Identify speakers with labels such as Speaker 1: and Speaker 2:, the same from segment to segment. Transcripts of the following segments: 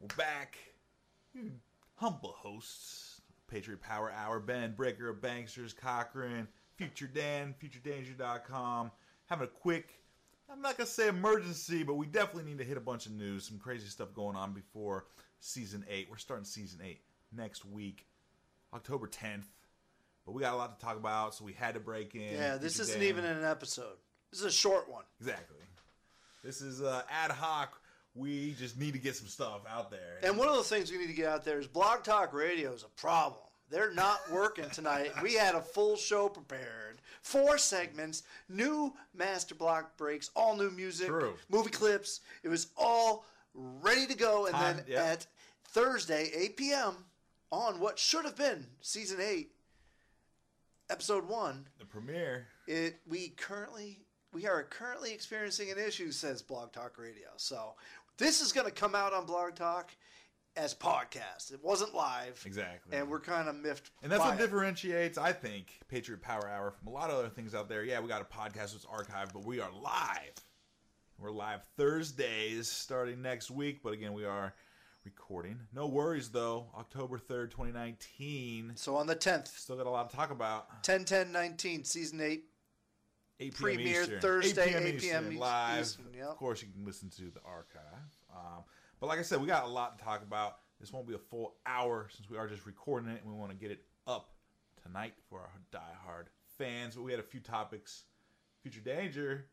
Speaker 1: We're back. Humble hosts. Patriot Power Hour. Ben, Breaker of Banksters, Cochran, Future Dan, FutureDanger.com. Having a quick, I'm not going to say emergency, but we definitely need to hit a bunch of news. Some crazy stuff going on before Season 8. We're starting Season 8 next week, October 10th. But we got a lot to talk about, so we had to break in.
Speaker 2: Yeah, this isn't even an episode. This is a short one.
Speaker 1: Exactly. This is ad hoc. We just need to get some stuff out there.
Speaker 2: And one of the things we need to get out there is Blog Talk Radio is a problem. They're not working tonight. We had a full show prepared. 4 segments, new master block breaks, all new music, movie clips. It was all ready to go. And then at Thursday, 8 p.m., on what should have been Season 8, Episode 1.
Speaker 1: The premiere.
Speaker 2: We are currently experiencing an issue, says Blog Talk Radio. So this is going to come out on Blog Talk as podcast. It wasn't live.
Speaker 1: Exactly.
Speaker 2: And we're kind of miffed.
Speaker 1: And that's what differentiates, I think, Patriot Power Hour from a lot of other things out there. Yeah, we got a podcast that's archived, but we are live. We're live Thursdays starting next week. But again, we are recording. No worries, though. October 3rd, 2019.
Speaker 2: So on the 10th.
Speaker 1: Still got a lot to talk about.
Speaker 2: 10/10/19, Season 8.
Speaker 1: 8 p.m.
Speaker 2: Premiere
Speaker 1: Eastern.
Speaker 2: Thursday,
Speaker 1: 8 p.m. live.
Speaker 2: Eastern, yep.
Speaker 1: Of course, you can listen to the archive. But like I said, we got a lot to talk about. This won't be a full hour since we are just recording it, and we want to get it up tonight for our diehard fans. But we had a few topics. Future Danger.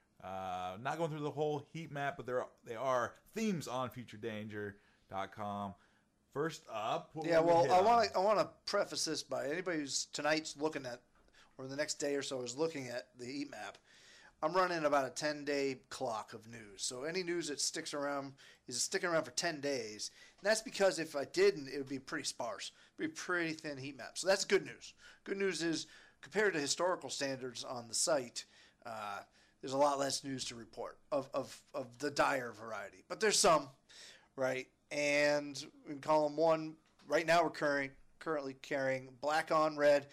Speaker 1: Not going through the whole heat map, but they are themes on FutureDanger.com. First up,
Speaker 2: I want to preface this by anybody who's tonight's looking at, or the next day or so is looking at the heat map. I'm running about a 10-day clock of news. So any news that sticks around is sticking around for 10 days. And that's because if I didn't, it would be pretty sparse. It would be a pretty thin heat map. So that's good news. Good news is, compared to historical standards on the site, there's a lot less news to report of the dire variety. But there's some, right? And in column 1, right now we're currently carrying black on red.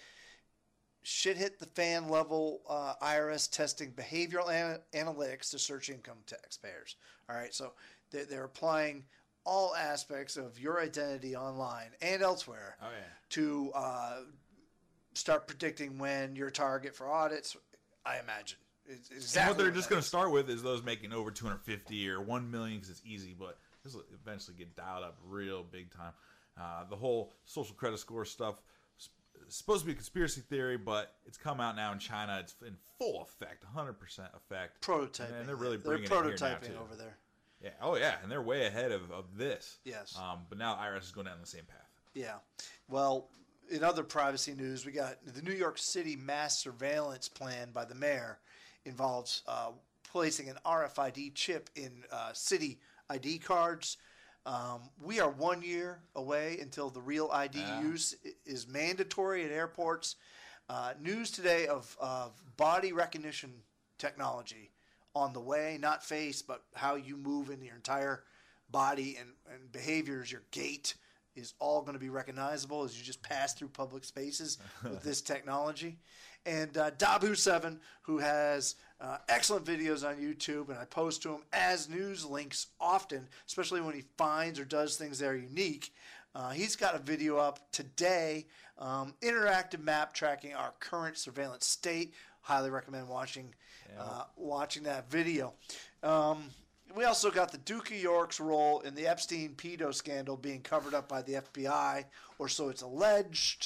Speaker 2: Shit hit the fan level. IRS testing behavioral analytics to search income taxpayers. All right, so they're applying all aspects of your identity online and elsewhere to start predicting when you're a target for audits. I imagine. Exactly.
Speaker 1: And what they're just going to start with is those making over 250 or 1 million because it's easy, but this will eventually get dialed up real big time. The whole social credit score stuff. It's supposed to be a conspiracy theory, but it's come out now in China. It's in full effect, 100% effect.
Speaker 2: Prototyping.
Speaker 1: And they're really bringing it here now, too.
Speaker 2: Over there.
Speaker 1: Yeah. Oh, yeah. And they're way ahead of this.
Speaker 2: Yes.
Speaker 1: But now IRS is going down the same path.
Speaker 2: Yeah. Well, in other privacy news, we got the New York City mass surveillance plan by the mayor involves placing an RFID chip in city ID cards. We are 1 year away until the real ID use is mandatory at airports. News today of body recognition technology on the way, not face, but how you move in your entire body and behaviors, your gait is all going to be recognizable as you just pass through public spaces with this technology. And Dabu7, who has excellent videos on YouTube, and I post to him as news links often, especially when he finds or does things that are unique. He's got a video up today, interactive map tracking our current surveillance state. Highly recommend watching that video. We also got the Duke of York's role in the Epstein pedo scandal being covered up by the FBI, or so it's alleged.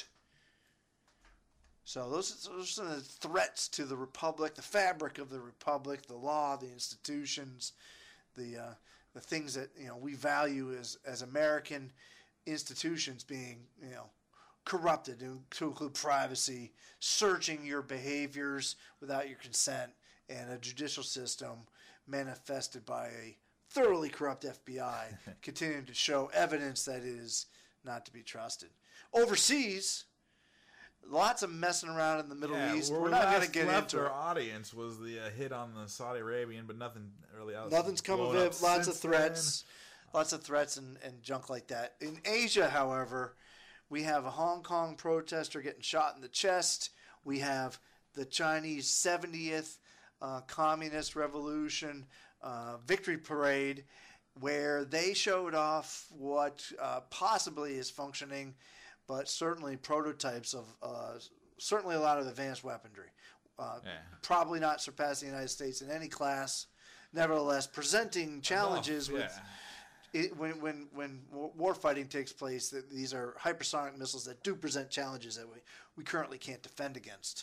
Speaker 2: So those are some of the threats to the republic, the fabric of the republic, the law, the institutions, the things that we value as American institutions being corrupted, to include privacy, searching your behaviors without your consent, and a judicial system manifested by a thoroughly corrupt FBI continuing to show evidence that is not to be trusted. Overseas, lots of messing around in the Middle East. We're not going to get into
Speaker 1: our audience was the hit on the Saudi Arabian, but nothing really else.
Speaker 2: Nothing's come of it. Lots of threats. Lots of threats and junk like that. In Asia, however, we have a Hong Kong protester getting shot in the chest. We have the Chinese 70th Communist Revolution victory parade. where they showed off what possibly is functioning, but certainly prototypes of certainly a lot of advanced weaponry. Probably not surpassing the United States in any class. Nevertheless, presenting challenges with when war fighting takes place, that these are hypersonic missiles that do present challenges that we currently can't defend against.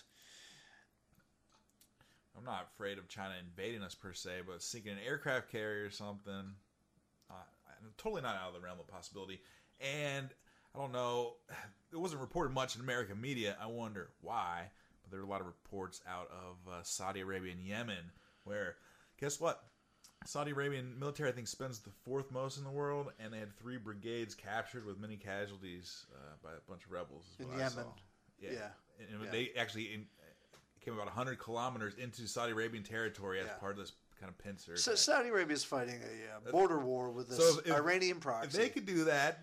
Speaker 1: I'm not afraid of China invading us per se, but sinking an aircraft carrier or something, totally not out of the realm of possibility. And I don't know, it wasn't reported much in American media. I wonder why, but there are a lot of reports out of Saudi Arabia and Yemen, where, guess what? Saudi Arabian military, I think, spends the fourth most in the world, and they had 3 brigades captured with many casualties by a bunch of rebels.
Speaker 2: In Yemen.
Speaker 1: Yeah. And they actually came about 100 kilometers into Saudi Arabian territory as part of this kind of pincer.
Speaker 2: So Saudi Arabia is fighting a border war with this Iranian proxy.
Speaker 1: If they could do that,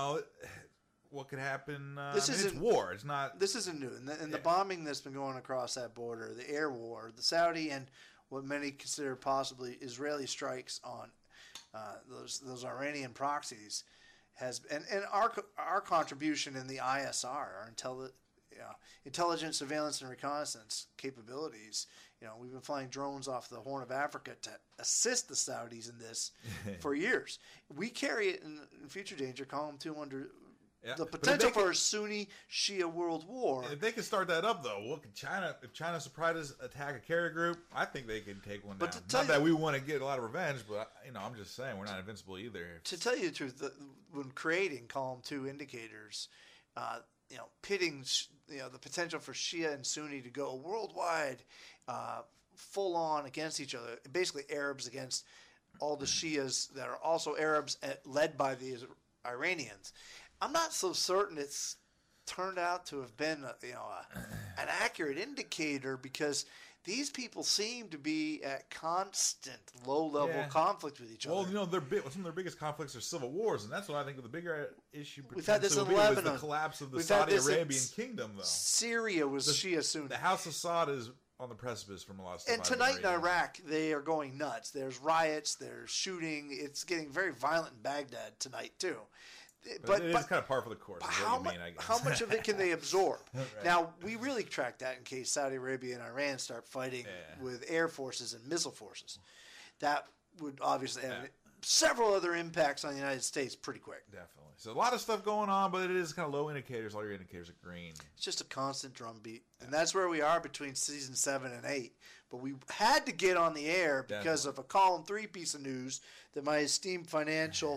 Speaker 1: what could happen? It's war. It's not.
Speaker 2: This isn't new. And the bombing that's been going across that border, the air war, the Saudi and what many consider possibly Israeli strikes on those Iranian proxies has been, and our contribution in the ISR, our intelligence, surveillance, and reconnaissance capabilities. We've been flying drones off the Horn of Africa to assist the Saudis in this for years. We carry it in Future Danger, Column 2 under the potential for a Sunni-Shia world war.
Speaker 1: If they could start that up, though, if China surprises attack a carrier group, I think they can take one down. Not that we want to get a lot of revenge, but I'm just saying we're not invincible either.
Speaker 2: To tell you the truth, when creating Column 2 indicators, pitting the potential for Shia and Sunni to go worldwide, full on against each other, basically Arabs against all the Shias that are also Arabs led by the Iranians. I'm not so certain it's turned out to have been an accurate indicator, because these people seem to be at constant low-level conflict with each other.
Speaker 1: Well, some of their biggest conflicts are civil wars, and that's what I think the bigger issue
Speaker 2: we've had this in
Speaker 1: Lebanon. Was the collapse of the Saudi Arabian kingdom, though.
Speaker 2: Syria was Shia Sunni.
Speaker 1: The House of Saud is on the precipice from a lot of stuff.
Speaker 2: And tonight in Iraq, they are going nuts. There's riots, there's shooting. It's getting very violent in Baghdad tonight, too.
Speaker 1: But it's kind of par for the course.
Speaker 2: How much of it can they absorb? Right. Now, we really track that in case Saudi Arabia and Iran start fighting with air forces and missile forces. That would obviously have several other impacts on the United States pretty quick.
Speaker 1: Definitely. So a lot of stuff going on, but it is kind of low indicators. All your indicators are green.
Speaker 2: It's just a constant drumbeat. And that's where we are between season 7 and 8. But we had to get on the air because of a Column 3 piece of news that my esteemed financial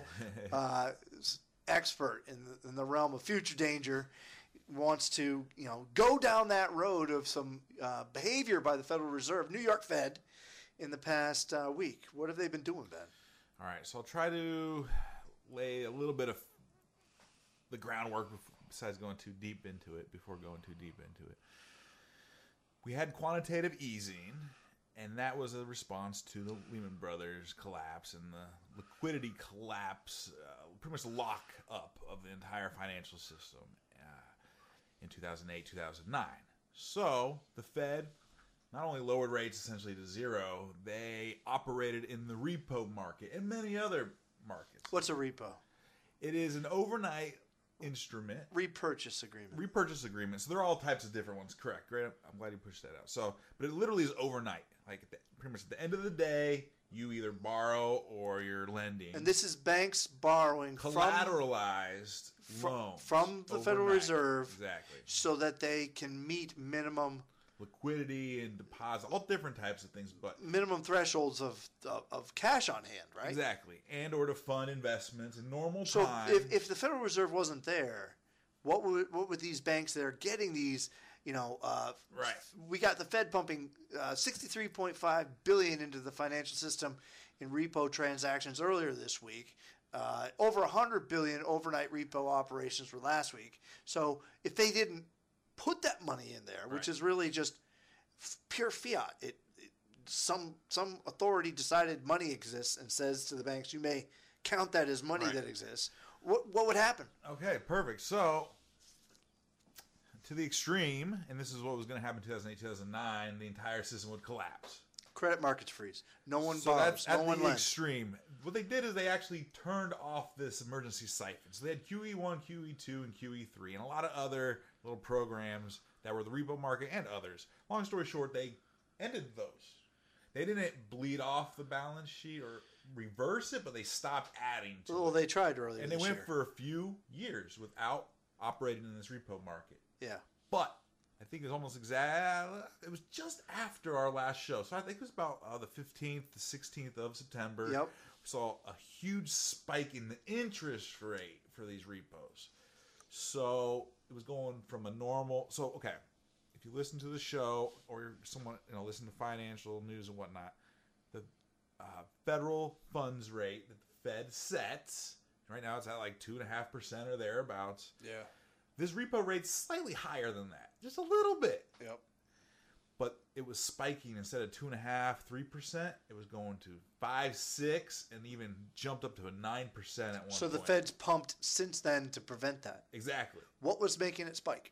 Speaker 2: expert in the realm of Future Danger wants to go down that road of some behavior by the Federal Reserve, New York Fed, in the past week. What have they been doing, Ben?
Speaker 1: All right, so I'll try to lay a little bit of the groundwork besides going too deep into it. Before going too deep into it, we had quantitative easing, and that was a response to the Lehman Brothers collapse and the liquidity collapse, pretty much the lock up of the entire financial system in 2008, 2009. So the Fed not only lowered rates essentially to zero, they operated in the repo market and many other markets.
Speaker 2: What's a repo?
Speaker 1: It is an overnight instrument.
Speaker 2: Repurchase agreement.
Speaker 1: Repurchase agreement. So there are all types of different ones. Correct. Great. I'm glad you pushed that out. So, but it literally is overnight. Like pretty much at the end of the day, you either borrow or you're lending.
Speaker 2: And this is banks borrowing
Speaker 1: collateralized loans
Speaker 2: from the Federal Reserve,
Speaker 1: exactly,
Speaker 2: so that they can meet minimum
Speaker 1: liquidity and deposit, all different types of things, but
Speaker 2: minimum thresholds of cash on hand, right?
Speaker 1: Exactly, and or to fund investments in normal
Speaker 2: so
Speaker 1: times.
Speaker 2: So if the Federal Reserve wasn't there, what would these banks that are getting these?
Speaker 1: Right.
Speaker 2: We got the Fed pumping $63.5 billion into the financial system in repo transactions earlier this week. Over $100 billion overnight repo operations were last week. So if they didn't put that money in there, which is really just pure fiat, some authority decided money exists and says to the banks, you may count that as money that exists. What would happen?
Speaker 1: Okay, perfect. So, to the extreme, and this is what was going to happen in 2008, 2009, the entire system would collapse.
Speaker 2: Credit markets freeze. No one
Speaker 1: So
Speaker 2: borrows.
Speaker 1: that's
Speaker 2: No
Speaker 1: at
Speaker 2: one
Speaker 1: the
Speaker 2: lends.
Speaker 1: extreme. What they did is they actually turned off this emergency siphon. So they had QE1, QE2, and QE3, and a lot of other little programs that were the repo market and others. Long story short, they ended those. They didn't bleed off the balance sheet or reverse it, but they stopped adding to
Speaker 2: Well,
Speaker 1: it.
Speaker 2: they tried earlier
Speaker 1: And they
Speaker 2: this
Speaker 1: went
Speaker 2: year.
Speaker 1: for a few years without operating in this repo market.
Speaker 2: Yeah.
Speaker 1: But I think it was almost exact. It was just after our last show, so I think it was about the 15th, the 16th of September.
Speaker 2: Yep.
Speaker 1: We saw a huge spike in the interest rate for these repos. So it was going from a normal. So okay, if you listen to the show or someone listen to financial news and whatnot, the federal funds rate that the Fed sets right now it's at like 2.5% or thereabouts.
Speaker 2: Yeah.
Speaker 1: This repo rate's slightly higher than that, just a little bit.
Speaker 2: Yep.
Speaker 1: But it was spiking instead of 2.5%, 3%. It was going to 5%, 6%, and even jumped up to a 9% at one
Speaker 2: So
Speaker 1: point.
Speaker 2: the Fed's pumped since then to prevent that.
Speaker 1: Exactly.
Speaker 2: What was making it spike?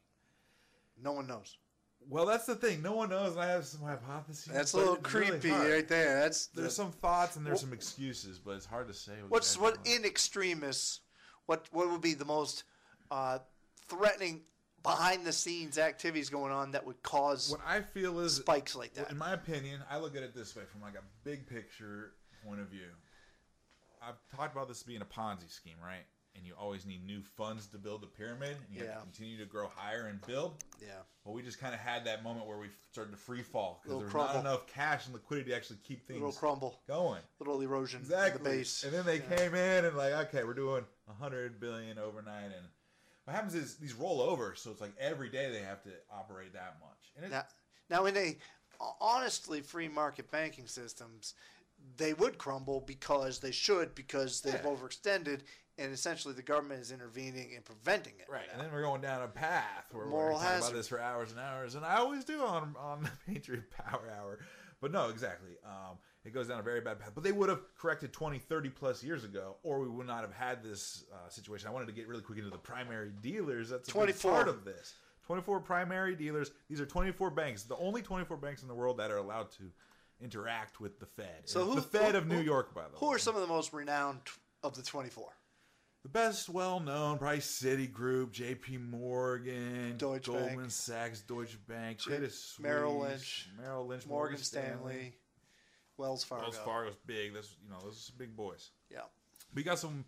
Speaker 2: No one knows.
Speaker 1: Well, that's the thing. No one knows. I have some hypotheses.
Speaker 2: That's a
Speaker 1: but
Speaker 2: little
Speaker 1: it's really
Speaker 2: creepy
Speaker 1: hard.
Speaker 2: right there.
Speaker 1: There's some thoughts and there's some excuses, but it's hard to say.
Speaker 2: What in extremis? What would be the most threatening behind the scenes activities going on that would cause
Speaker 1: What I feel is
Speaker 2: spikes like that?
Speaker 1: in my opinion, I look at it this way from like a big picture point of view. I've talked about this being a Ponzi scheme, right? And you always need new funds to build the pyramid, and you have to continue to grow higher and build.
Speaker 2: Yeah.
Speaker 1: Well, we just kind of had that moment where we started to free fall because
Speaker 2: Little
Speaker 1: there was not
Speaker 2: crumble.
Speaker 1: enough cash and liquidity to actually keep things
Speaker 2: Little crumble,
Speaker 1: going.
Speaker 2: little erosion
Speaker 1: Exactly.
Speaker 2: in the base.
Speaker 1: And then they came in and like, okay, we're doing $100 billion overnight, and what happens is these roll over, so it's like every day they have to operate that much. And
Speaker 2: Now, in a honestly free market banking systems, they would crumble because they've overextended, and essentially the government is intervening and preventing it.
Speaker 1: right, and then we're going down a path where
Speaker 2: Moral
Speaker 1: we're talking
Speaker 2: hazard.
Speaker 1: about this for hours and hours, and I always do on the Patriot Power Hour. But no, exactly. It goes down a very bad path. But they would have corrected 20, 30 plus years ago, or we would not have had this situation. I wanted to get really quick into the primary dealers. That's a big
Speaker 2: 24.
Speaker 1: part of this. 24 primary dealers. These are 24 banks. The only 24 banks in the world that are allowed to interact with the Fed.
Speaker 2: So
Speaker 1: the Fed of New York, by the way.
Speaker 2: Who are some of the most renowned of the 24?
Speaker 1: The best well-known, probably Citigroup, J.P. Morgan,
Speaker 2: Deutsche
Speaker 1: Goldman
Speaker 2: Bank.
Speaker 1: Sachs, Deutsche Bank, Credit Suisse,
Speaker 2: Merrill Lynch,
Speaker 1: Morgan
Speaker 2: Stanley, Wells Fargo.
Speaker 1: Wells Fargo's big. Those are some big boys.
Speaker 2: Yeah.
Speaker 1: We got some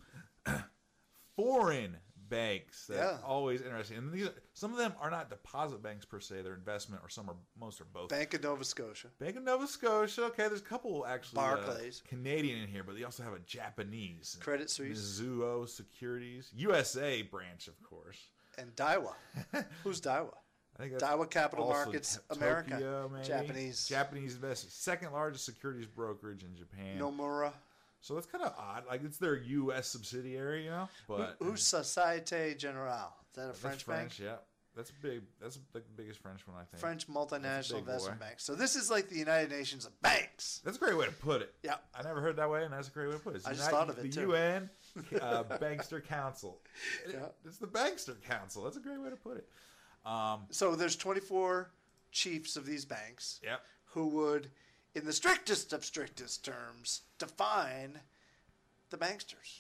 Speaker 1: foreign banks that are always interesting, and some of them are not deposit banks per se; they're investment, or most are both.
Speaker 2: Bank of Nova Scotia.
Speaker 1: Bank of Nova Scotia. Okay, there's a couple actually.
Speaker 2: Barclays.
Speaker 1: Canadian in here, but they also have a Japanese.
Speaker 2: Credit Suisse.
Speaker 1: Mizuho Securities, USA branch, of course.
Speaker 2: And Daiwa. Who's Daiwa?
Speaker 1: I think that's
Speaker 2: Daiwa Capital
Speaker 1: also
Speaker 2: Markets,
Speaker 1: Tokyo,
Speaker 2: America.
Speaker 1: maybe.
Speaker 2: Japanese.
Speaker 1: Japanese investment, second largest securities brokerage in Japan.
Speaker 2: Nomura.
Speaker 1: So that's kind of odd. Like it's their U.S. subsidiary, But
Speaker 2: Who's Societe Generale? Is that a
Speaker 1: that's
Speaker 2: French bank?
Speaker 1: Yeah, that's big. That's the biggest French one, I think.
Speaker 2: French
Speaker 1: That's a
Speaker 2: multinational
Speaker 1: big
Speaker 2: investment
Speaker 1: boy.
Speaker 2: bank. So this is like the United Nations of banks.
Speaker 1: That's a great way to put it.
Speaker 2: Yeah.
Speaker 1: I never heard it that way, and that's a great way to put it. It's
Speaker 2: I just thought of it,
Speaker 1: the
Speaker 2: too.
Speaker 1: UN Bankster Council.
Speaker 2: Yeah.
Speaker 1: It's the Bankster Council. That's a great way to put it.
Speaker 2: So there's 24 chiefs of these banks
Speaker 1: Yep.
Speaker 2: who would, in the strictest of strictest terms, define the banksters.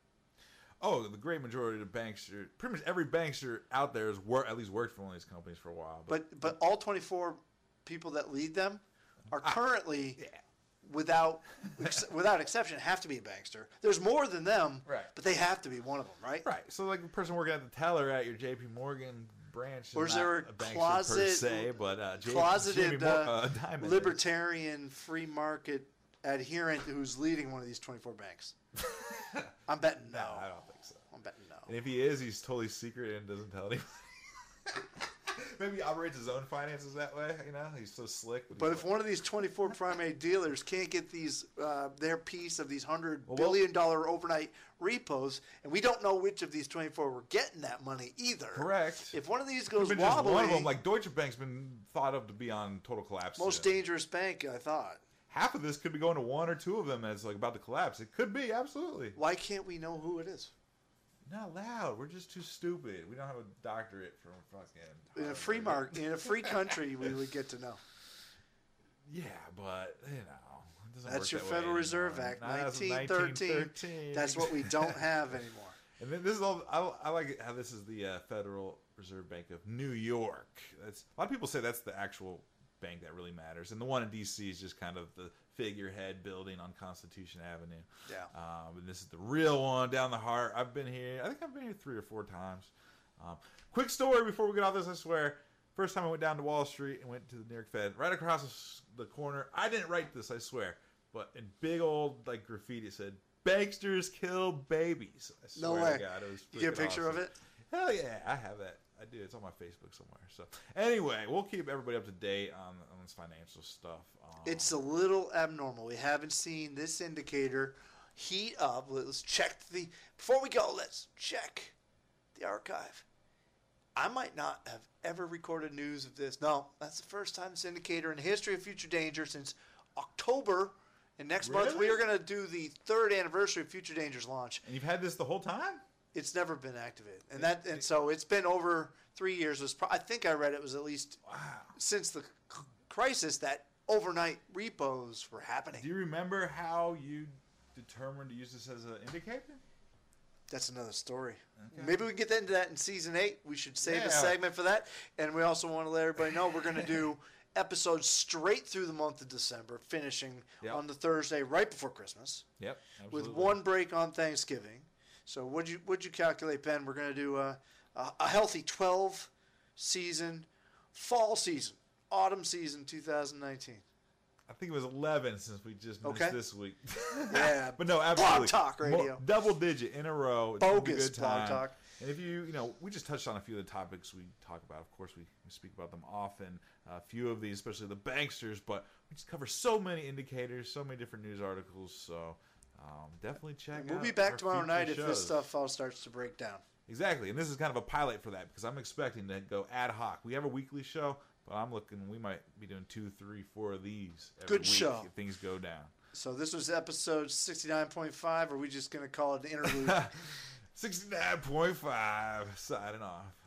Speaker 1: Oh, the great majority of the bankster, pretty much every bankster out there has at least worked for one of these companies for a while.
Speaker 2: But all 24 people that lead them are currently,
Speaker 1: yeah.
Speaker 2: without exception, have to be a bankster. There's more than them,
Speaker 1: Right.
Speaker 2: but they have to be one of them, right?
Speaker 1: Right. So like the person working at the teller at your J.P. Morgan branch is
Speaker 2: Or is
Speaker 1: not
Speaker 2: there
Speaker 1: a bankster
Speaker 2: closet-
Speaker 1: per se, but
Speaker 2: Closeted
Speaker 1: Diamond is.
Speaker 2: libertarian free market adherent who's leading one of these 24 banks? I'm betting no.
Speaker 1: No, I don't think so.
Speaker 2: I'm betting no.
Speaker 1: And if he is, he's totally secret and doesn't tell anybody. Maybe he operates his own finances that way. He's so slick.
Speaker 2: But if one of these 24 primary dealers can't get these their piece of these $100
Speaker 1: Well,
Speaker 2: billion overnight repos, and we don't know which of these 24 were getting that money either.
Speaker 1: Correct.
Speaker 2: If one of these goes
Speaker 1: Even just
Speaker 2: wobbly,
Speaker 1: one of them, like Deutsche Bank's been thought of to be on total collapse.
Speaker 2: most
Speaker 1: soon.
Speaker 2: dangerous bank, I thought.
Speaker 1: Half of this could be going to one or two of them as like about to collapse. It could be, absolutely.
Speaker 2: Why can't we know who it is?
Speaker 1: Not loud. We're just too stupid. We don't have a doctorate from fucking.
Speaker 2: In a free market, in a free country, we would get to know.
Speaker 1: Yeah, but it doesn't
Speaker 2: That's
Speaker 1: work
Speaker 2: your
Speaker 1: that
Speaker 2: Federal
Speaker 1: way
Speaker 2: Reserve
Speaker 1: anymore.
Speaker 2: Act,
Speaker 1: Nah, that's
Speaker 2: 1913. That's what we don't have anymore.
Speaker 1: And then this is all. I like it how this is the Federal Reserve Bank of New York. That's a lot of people say that's the actual bank that really matters, and the one in D.C. is just kind of the figurehead building on Constitution Avenue.
Speaker 2: Yeah.
Speaker 1: And this is the real one down the heart. I've been here. I think I've been here 3 or 4 times. Quick story before we get off this. I swear. First time I went down to Wall Street and went to the New York Fed, right across the corner. I didn't write this, I swear, but in big old like graffiti it said, "Banksters kill babies." I swear
Speaker 2: No way.
Speaker 1: to God, it was
Speaker 2: You get a picture
Speaker 1: awesome.
Speaker 2: of it?
Speaker 1: Hell yeah, I have that. I do. It's on my Facebook somewhere. So anyway, we'll keep everybody up to date on this financial stuff.
Speaker 2: It's a little abnormal. We haven't seen this indicator heat up. Let's check before we go, let's check the archive. I might not have ever recorded news of this. No, that's the first time this indicator in the history of Future Danger since October. And next month we are going to do the 3rd anniversary of Future Danger's launch.
Speaker 1: And you've had this the whole time?
Speaker 2: It's never been activated, and so it's been over 3 years. I think I read it was at least since the crisis that overnight repos were happening.
Speaker 1: Do you remember how you determined to use this as an indicator?
Speaker 2: That's another story.
Speaker 1: Okay.
Speaker 2: Maybe we can get into that in season 8. We should save a segment for that. And we also want to let everybody know we're going to do episodes straight through the month of December, finishing on the Thursday right before Christmas.
Speaker 1: Yep, absolutely.
Speaker 2: With one break on Thanksgiving. So what'd you calculate, Ben? We're going to do a healthy 12-season, fall season, autumn season 2019.
Speaker 1: I think it was 11 since we just missed this week.
Speaker 2: Yeah.
Speaker 1: But no, absolutely.
Speaker 2: Blog Talk Radio.
Speaker 1: Double digit in a row. It's
Speaker 2: Bogus
Speaker 1: a good time.
Speaker 2: Blog Talk.
Speaker 1: And if we just touched on a few of the topics we talk about. Of course, we speak about them often. A few of these, especially the banksters, but we just cover so many indicators, so many different news articles. So definitely check out.
Speaker 2: We'll be back
Speaker 1: our
Speaker 2: tomorrow night
Speaker 1: future
Speaker 2: if this
Speaker 1: shows.
Speaker 2: stuff all starts to break down.
Speaker 1: Exactly. And this is kind of a pilot for that because I'm expecting to go ad hoc. We have a weekly show, but I'm looking, we might be doing 2, 3, 4 of these every
Speaker 2: Good
Speaker 1: week
Speaker 2: show.
Speaker 1: if things go down.
Speaker 2: So this was episode 69.5, or are we just going to call it an interlude?
Speaker 1: 69.5, signing off.